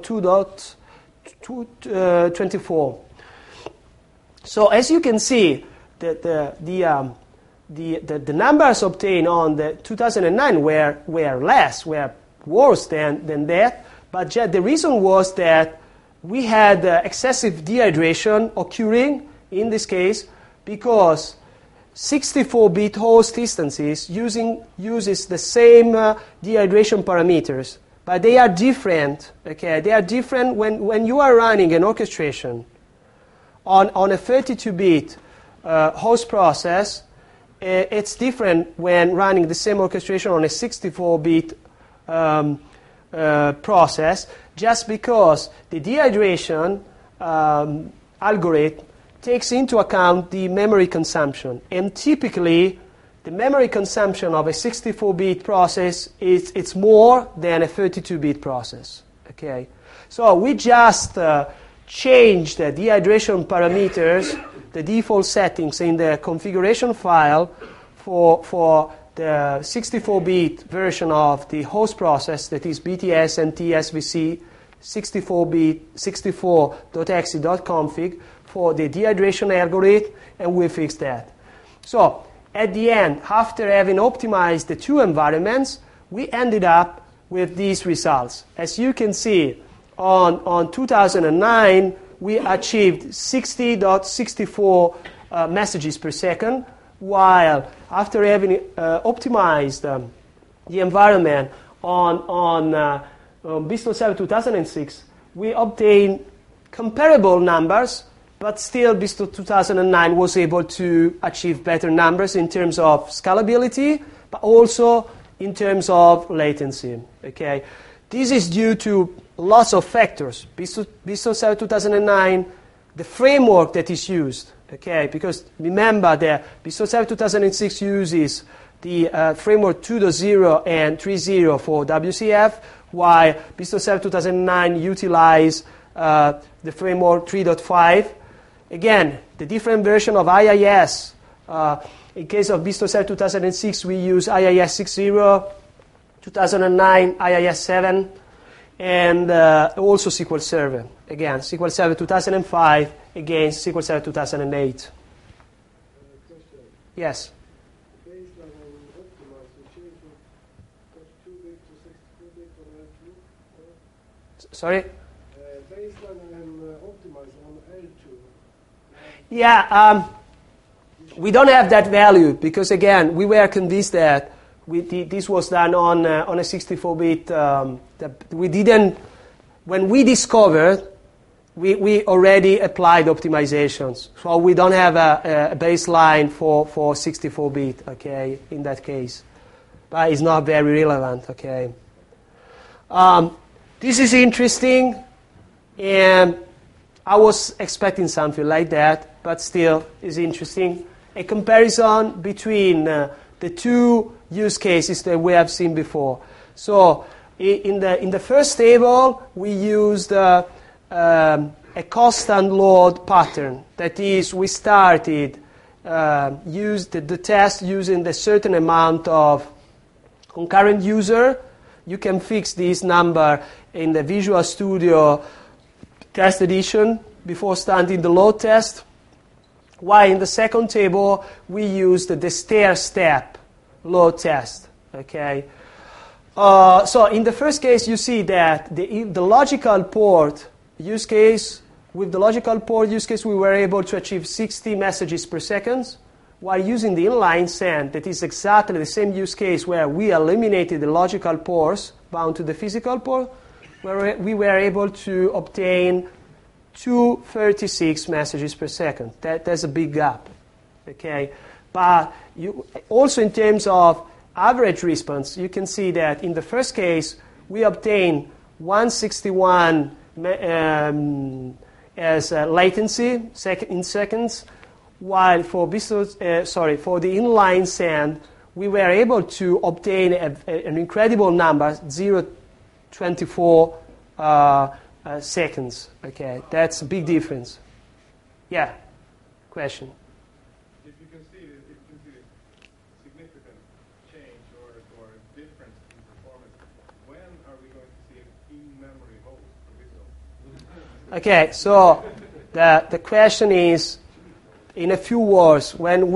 Speaker 1: 2.24. So as you can see, the numbers obtained on the 2009 were worse than that. But the reason was that we had excessive dehydration occurring in this case because 64-bit host instances uses the same dehydration parameters, but they are different. Okay, they are different when you are running an orchestration on a 32-bit host process. It's different when running the same orchestration on a 64-bit process, just because the dehydration algorithm takes into account the memory consumption. And typically, the memory consumption of a 64-bit process it's more than a 32-bit process. Okay, so we just changed the dehydration parameters, the default settings in the configuration file for the 64-bit version of the host process, that is BTS and TSVC 64.exe.config for the dehydration algorithm, and we fixed that. So at the end, after having optimized the 2 environments, we ended up with these results. As you can see, on 2009, we achieved 60.64 messages per second, while after having optimized the environment on BSTOL Server 2006, we obtained comparable numbers, but still BSTOL 2009 was able to achieve better numbers in terms of scalability, but also in terms of latency. Okay, this is due to lots of factors. BSTOL Server 2009, the framework that is used. Okay, because remember that BSTOL Server 2006 uses the framework 2.0 and 3.0 for WCF, while BSTOL Server 2009 utilize the framework 3.5. Again, the different version of IIS. In case of BSTOR Server 2006, we use IIS 6.0, 2009 IIS 7, and also SQL Server. Again, SQL Server 2005 against SQL Server 2008.
Speaker 3: Question.
Speaker 1: Yes.
Speaker 3: Baseline and optimize, you change from 32 bit to 64 bit on L2?
Speaker 1: Sorry?
Speaker 3: Baseline and optimize on L2.
Speaker 1: Yeah, we don't have that value because, again, we were convinced that this was done on a 64-bit. We didn't, when we discovered, we already applied optimizations. So we don't have a baseline for 64-bit, okay, in that case. But it's not very relevant, okay. This is interesting, and I was expecting something like that, but still it's interesting. A comparison between the two use cases that we have seen before. So in the first table, we used a constant load pattern. That is, we started used the test using a certain amount of concurrent user. You can fix this number in the Visual Studio Test Edition before starting the load test. While in the second table, we used the stair-step load test. Okay. So in the first case, you see that the logical port use case, with the logical port use case, we were able to achieve 60 messages per second, while using the inline send, that is exactly the same use case where we eliminated the logical ports bound to the physical port, where we were able to obtain 236 messages per second. There's a big gap. Okay, but also in terms of average response, you can see that in the first case we obtained 161 as latency in seconds, while for for the inline send we were able to obtain an incredible number, 0.24 seconds. Okay, that's a big difference. Yeah, question.
Speaker 2: If you can see significant change or difference in performance, when are we going to see an in-memory host for Visual?
Speaker 1: Okay, so the question is, in a few words, when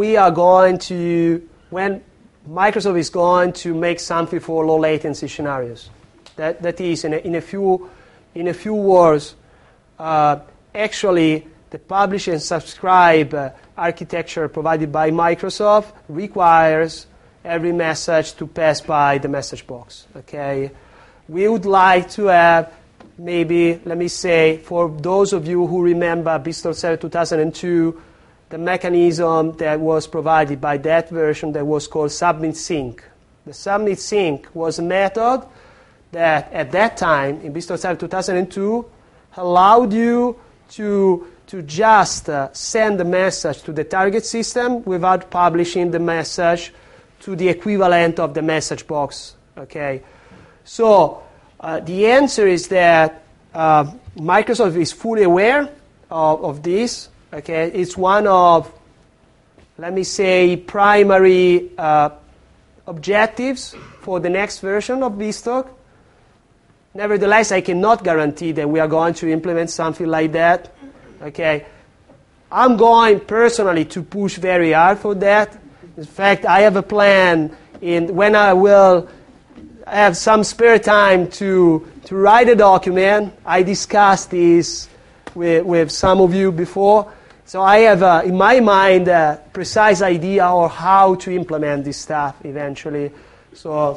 Speaker 1: Microsoft is going to make something for low latency scenarios. That is, in a few words, actually the publish and subscribe architecture provided by Microsoft requires every message to pass by the message box. Okay, we would like to have maybe, let me say, for those of you who remember BSTOR Server 2002, the mechanism that was provided by that version that was called submit sync. The submit sync was a method that at that time in BSTOR Server 2002 allowed you to just send the message to the target system without publishing the message to the equivalent of the message box. Okay, so the answer is that Microsoft is fully aware of this. Okay, it's one of, let me say, primary objectives for the next version of BSTOR. Nevertheless, I cannot guarantee that we are going to implement something like that. Okay, I'm going personally to push very hard for that. In fact, I have a plan when I will have some spare time to write a document. I discussed this with some of you before. So I have, in my mind, a precise idea of how to implement this stuff eventually. So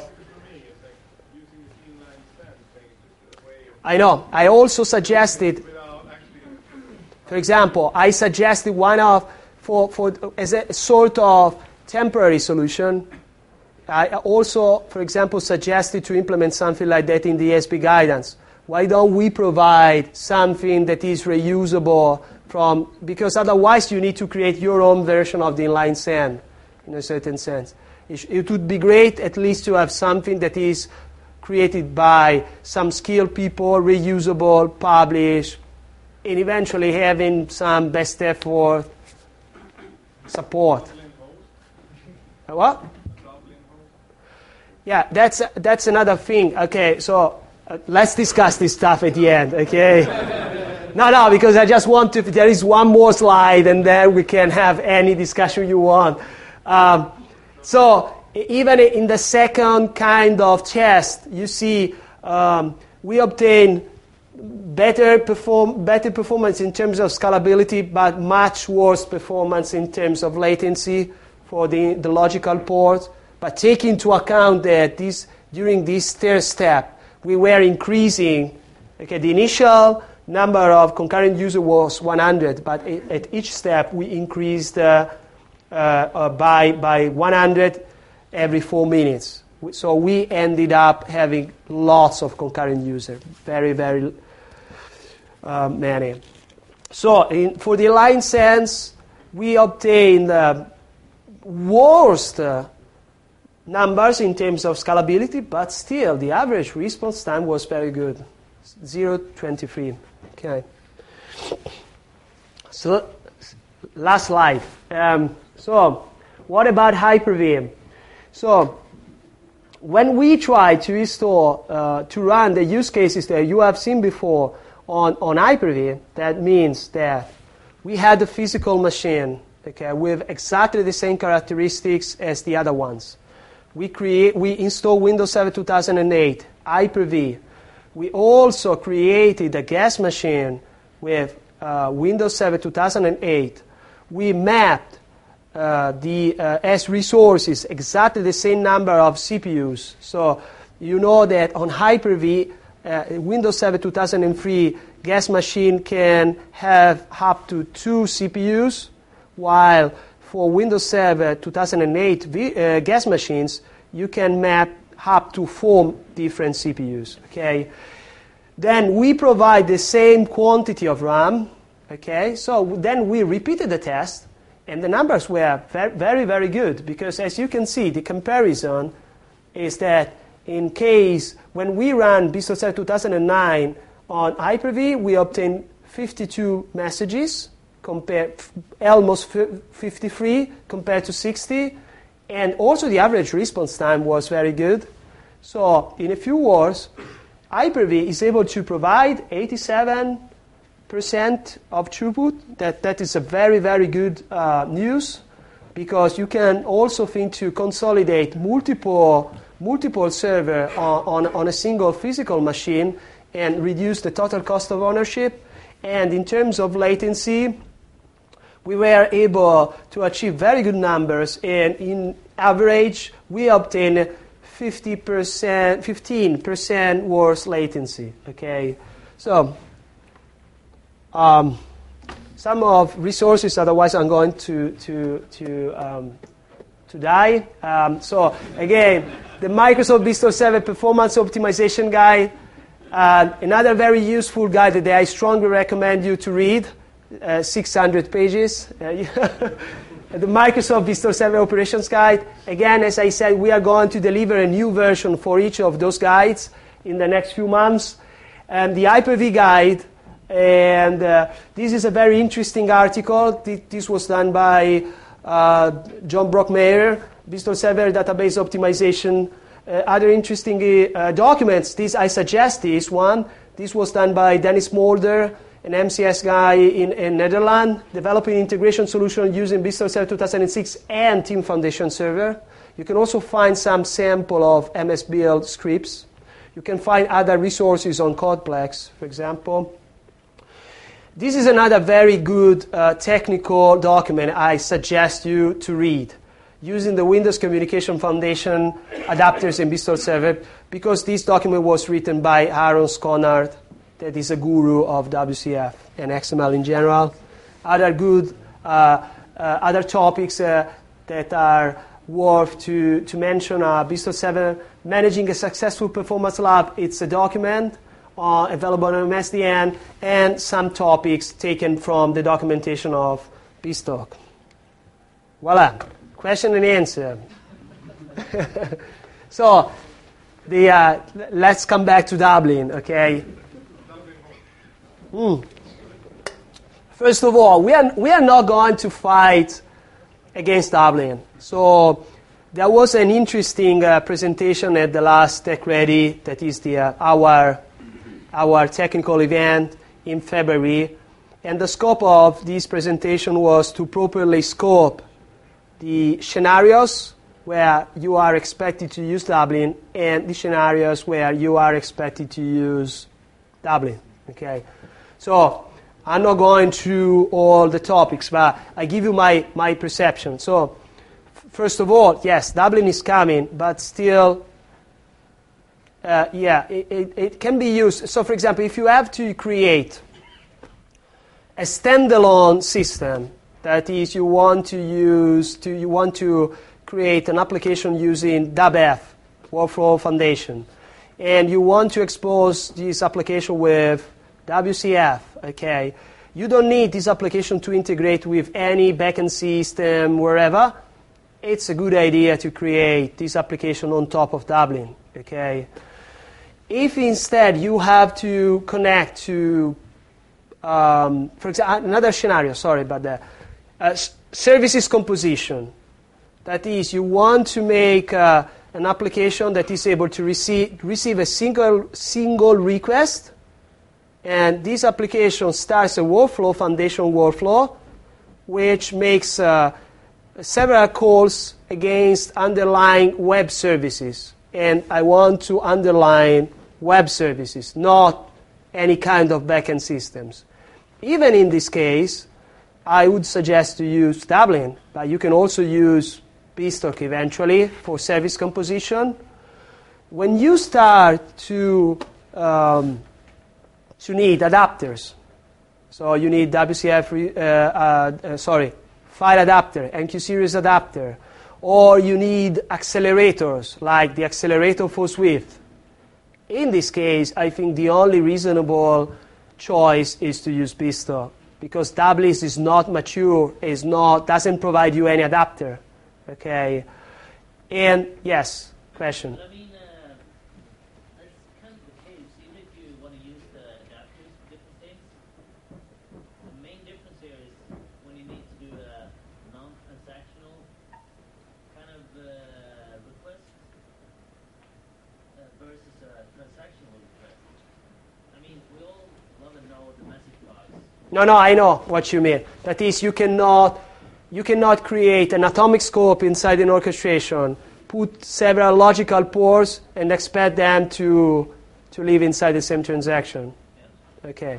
Speaker 1: I know. I also suggested, for example, I suggested one of, as a sort of temporary solution. I also, for example, suggested to implement something like that in the ESB guidance. Why don't we provide something that is reusable because otherwise you need to create your own version of the inline send in a certain sense. It would be great at least to have something that is created by some skilled people, reusable, published, and eventually having some best effort support. What? Yeah, that's another thing. Okay, so let's discuss this stuff at the end, okay? No, because I just want to, there is one more slide and then we can have any discussion you want. So even in the second kind of test, you see we obtain better performance in terms of scalability, but much worse performance in terms of latency for the logical port. But take into account that during this third step, we were increasing, okay, the initial number of concurrent users was 100, but at each step we increased by 100 every 4 minutes. So we ended up having lots of concurrent users, very, very many. So for the line sense, we obtained worst numbers in terms of scalability, but still the average response time was very good, 0.23. Okay. So last slide. So what about Hyper-V? So when we try to restore, to run the use cases that you have seen before on Hyper-V, that means that we had a physical machine, okay, with exactly the same characteristics as the other ones. We install Windows Server 2008, Hyper-V. We also created a guest machine with Windows Server 2008. We mapped as resources exactly the same number of CPUs. So you know that on Hyper-V, Windows Server 2003 guest machine can have up to 2 CPUs, while for Windows Server 2008 guest machines, you can map up to 4 different CPUs. Okay. Then we provide the same quantity of RAM. Okay. So then we repeated the test, and the numbers were very, very good, because as you can see, the comparison is that in case when we ran Bistro Server 2009 on Hyper-V, we obtained 52 messages, almost 53 compared to 60, and also the average response time was very good. So in a few words, Hyper-V is able to provide 87% of throughput. That is a very, very good news, because you can also think to consolidate multiple servers on a single physical machine and reduce the total cost of ownership. And in terms of latency, we were able to achieve very good numbers, and in average, we obtained 15% worse latency. Okay, so some of resources otherwise are going to die. So again, the Microsoft Bistro Server Performance Optimization Guide, another very useful guide that I strongly recommend you to read. 600 pages. The Microsoft Bistro Server Operations Guide. Again, as I said, we are going to deliver a new version for each of those guides in the next few months. And the Hyper-V guide, and this is a very interesting article. This was done by John Brockmeyer, Bistro Server Database Optimization. Other interesting documents, I suggest this one. This was done by Dennis Mulder, an MCS guy in Netherlands, developing integration solution using Bistro Server 2006 and Team Foundation Server. You can also find some sample of MS Build scripts. You can find other resources on Codeplex, for example. This is another very good technical document I suggest you to read, using the Windows Communication Foundation adapters in Bistro Server, because this document was written by Aaron Sconard, that is a guru of WCF and XML in general. Other good, other topics that are worth to mention are Bistro Server Managing a Successful Performance Lab. It's a document available on MSDN, and some topics taken from the documentation of BizTalk. Voila, question and answer. So, let's come back to Dublin, okay? First of all, we are not going to fight against Dublin. So there was an interesting presentation at the last Tech Ready, that is our technical event in February. And the scope of this presentation was to properly scope the scenarios where you are expected to use Dublin and the scenarios where you are expected to use Dublin. Okay, so I'm not going through all the topics, but I give you my perception. So first of all, yes, Dublin is coming, but still, it can be used. So for example, if you have to create a standalone system, that is, you want to create an application using DubF, Workflow Foundation, and you want to expose this application with WCF, okay, you don't need this application to integrate with any backend system, wherever. It's a good idea to create this application on top of Dublin, okay. If instead you have to connect to, for example, another scenario, sorry about that, services composition. That is, you want to make an application that is able to receive a single request, and this application starts a workflow, foundation workflow, which makes several calls against underlying web services. And I want to underline web services, not any kind of backend systems. Even in this case, I would suggest to use Dublin, but you can also use Beanstalk eventually for service composition. When you start to need adapters, so you need WCF, file adapter, MQ series adapter, or you need accelerators like the accelerator for Swift. In this case, I think the only reasonable choice is to use Beanstalk, because Dublin is not mature, doesn't provide you any adapter. Okay, and yes, question.
Speaker 5: I mean, that's kind of the case. Even if you want to use the adapters for different things, the main difference here is when you need to do a non-transactional kind of request versus a transactional request. I mean, we all want to know the message box.
Speaker 1: No, I know what you mean. That is, you cannot create an atomic scope inside an orchestration, put several logical pores, and expect them to live inside the same transaction. Yeah. Okay.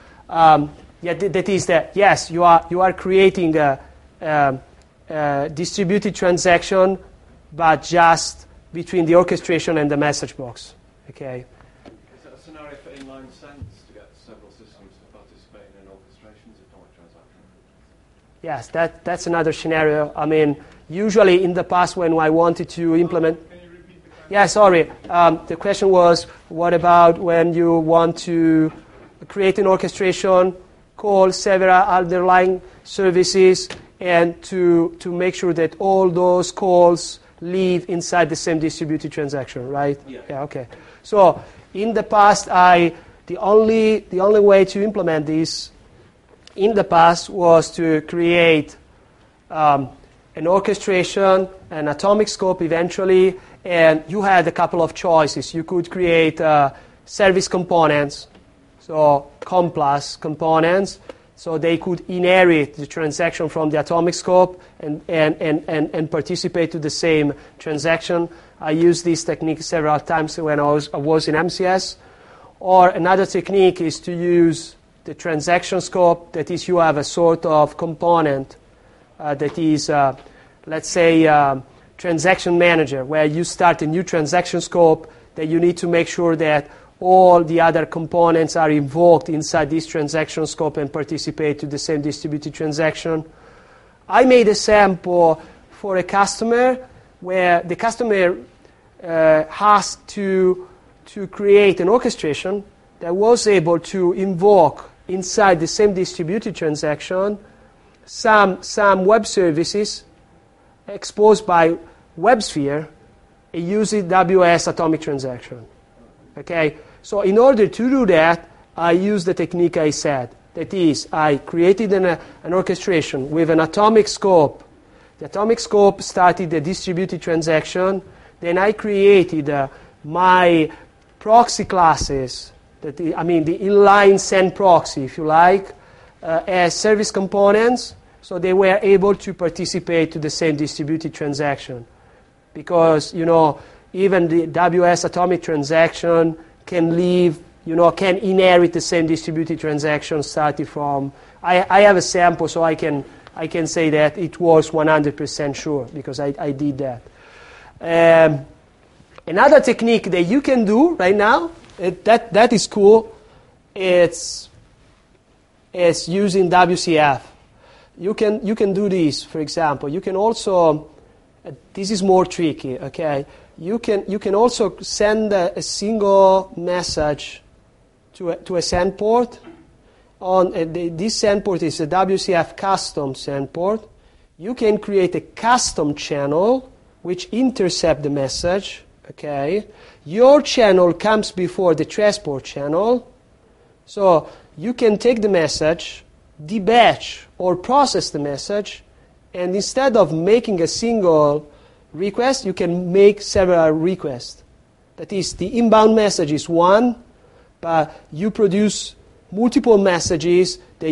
Speaker 1: That is that. Yes, you are creating a distributed transaction, but just between the orchestration and the message box. Okay.
Speaker 2: Is that a scenario for inline sense to get several systems to participate in orchestrations of atomic transaction?
Speaker 1: Yes, that's another scenario. I mean, usually in the past when I wanted to implement...
Speaker 2: Can you repeat the question?
Speaker 1: Yeah, sorry. The question was, what about when you want to create an orchestration, call several underlying services, and to make sure that all those calls live inside the same distributed transaction, right? Yeah, okay. So in the past, the only way to implement this in the past was to create an orchestration, an atomic scope eventually, and you had a couple of choices. You could create service components, so COM+ components, so they could inherit the transaction from the atomic scope and participate to the same transaction. I used this technique several times when I was in MCS. Or another technique is to use the transaction scope, that is, you have a sort of component that is, let's say, transaction manager, where you start a new transaction scope that you need to make sure that all the other components are invoked inside this transaction scope and participate to the same distributed transaction. I made a sample for a customer where the customer has to create an orchestration that was able to invoke inside the same distributed transaction some web services exposed by WebSphere using WS atomic transaction. Okay, so in order to do that, I use the technique I said. That is, I created an orchestration with an atomic scope. The atomic scope started the distributed transaction. Then I created my proxy classes, the inline send proxy, if you like, as service components, so they were able to participate to the same distributed transaction. Because, even the WS atomic transaction can can inherit the same distributed transaction starting from, I have a sample, so I can say that it was 100% sure, because I did that. Another technique that you can do right now, that is cool, it's using WCF. You can do this, for example. You can also, this is more tricky, okay? You can also send a single message to a send port. This send port is a WCF custom send port. You can create a custom channel which intercept the message, okay? Your channel comes before the transport channel. So you can take the message, debatch or process the message, and instead of making a single request, you can make several requests. That is, the inbound message is one, but you produce multiple messages that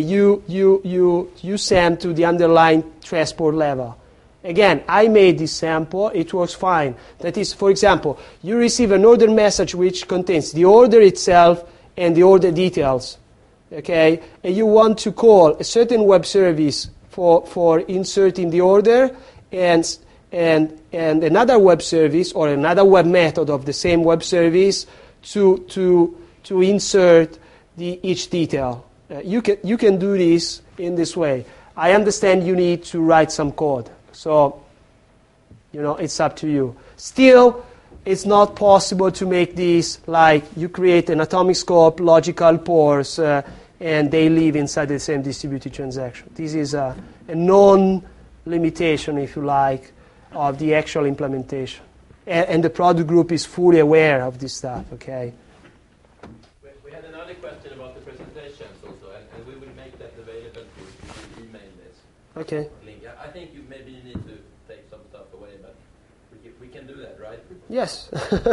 Speaker 1: you send to the underlying transport level. Again, I made this sample. It works fine. That is, for example, you receive an order message which contains the order itself and the order details. Okay, and you want to call a certain web service for inserting the order, and another web service or another web method of the same web service to insert each detail. You can do this in this way. I understand you need to write some code, so it's up to you. Still, it's not possible to make this like you create an atomic scope, logical pores, and they live inside the same distributed transaction. This is a non-limitation, if you like, of the actual implementation. And the product group is fully aware of this stuff, okay?
Speaker 6: We had another question about the presentations also, and we will make that available to email this.
Speaker 1: Okay.
Speaker 6: Link. I think maybe you need to take some stuff away, but we can do that, right?
Speaker 1: Yes.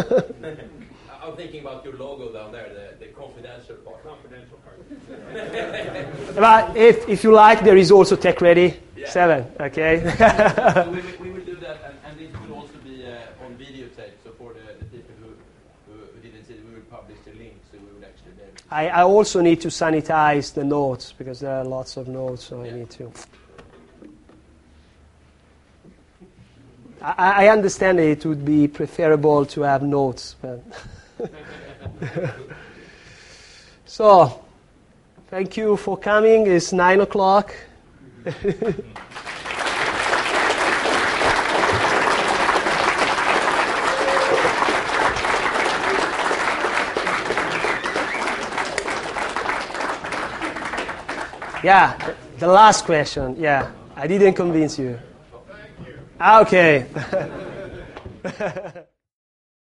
Speaker 6: I'm thinking about your logo down there, the confidential part.
Speaker 4: Confidential part.
Speaker 1: But if you like, there is also Tech Ready 7, okay?
Speaker 6: So we will do that, and this will also be on videotape, so for the people who didn't see it, we will publish the link, so we will actually be able to...
Speaker 1: I also need to sanitize the notes, because there are lots of notes, so I need to... I understand that it would be preferable to have notes, but... So, thank you for coming. It's 9 o'clock. Yeah, the last question. Yeah, I didn't convince you.
Speaker 3: Thank you.
Speaker 1: Okay.